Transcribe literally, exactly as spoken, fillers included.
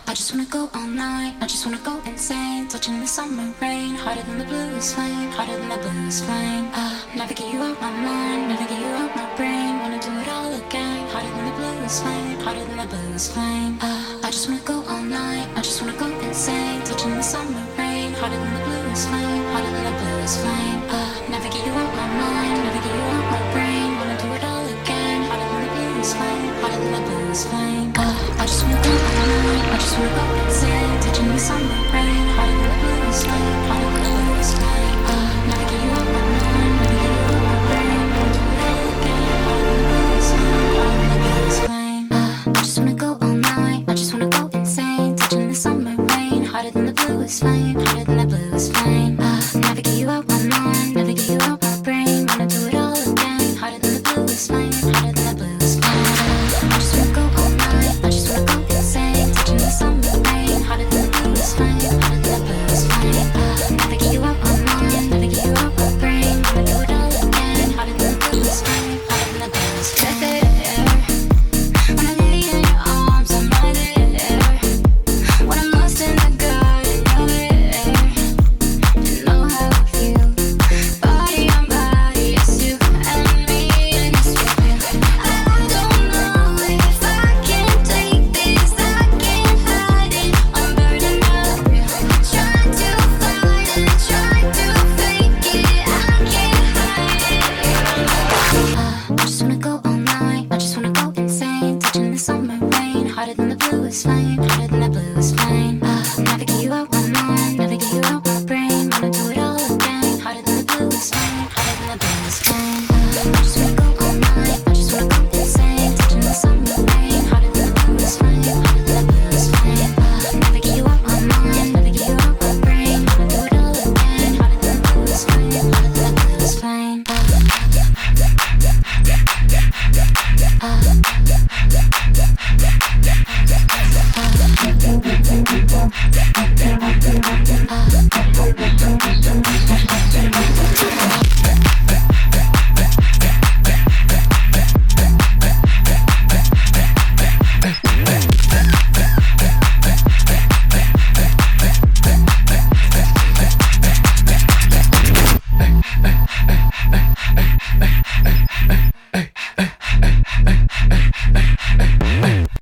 I just wanna go all night, I just wanna go insane. Touching the summer rain, hotter than the bluest flame, hotter than the bluest flame. Uh, never get you out my mind, never get you out my brain. Wanna do it all again, hotter than the bluest flame, hotter than the bluest flame. Uh, I just wanna go all night, I just wanna go insane. Touching the summer rain, hotter than the bluest flame, hotter than the bluest flame. Uh, never get you out my mind, never get you out my brain. Wanna do it all again, hotter than the bluest flame, hotter than the bluest flame. Uh, I just wanna go all night, I just wanna go insane. Touching the summer rain, hotter than the bluest flame, hotter than the bluest flame. Uh, never get you out my mind, never get you out my brain. Wanna do it all again, hotter than the bluest flame, hotter than the bluest flame. Uh, I just wanna go all night, I just wanna go insane. Touching the summer rain, hotter than the bluest flame, hotter than the bluest flame. Uh, never get you out my mind, never get you out my brain. Wanna do it all again, hotter than the bluest flame, hotter than the bluest flame. Uh, I just wanna go all night, I just wanna go insane. Touching the summer rain, hotter than the bluest flame, hotter than the bluest flame. Uh, never get you out my mind, never get you out my brain. Wanna do it all again, hotter than the bluest flame, hotter than the bluest flame. When I lay in your arms, I'm right there. When I'm lost in the garden, you're there. You know how I feel. Body on body, it's you and me, and it's real. I don't know if I can take this, I can't hide it. I'm burning up, try to fight it, try to fake it. I can't hide it. Uh, I just wanna go all night, I just wanna go insane. Touching the summer rain, hotter than the bluest flame, hotter than the bluest flame. Uh, never get you out my mind, never get you out my brain. Wanna do it all again, hotter than the bluest flame, hotter than the bluest flame. Uh, I just wanna go all night, I just wanna go insane. Touching the summer rain, hotter than the bluest flame, hotter than the bluest flame. Uh, never get you out my mind, never get you out my brain. Wanna do it all again, hotter than the bluest flame, hotter than the bluest flame. Uh, uh,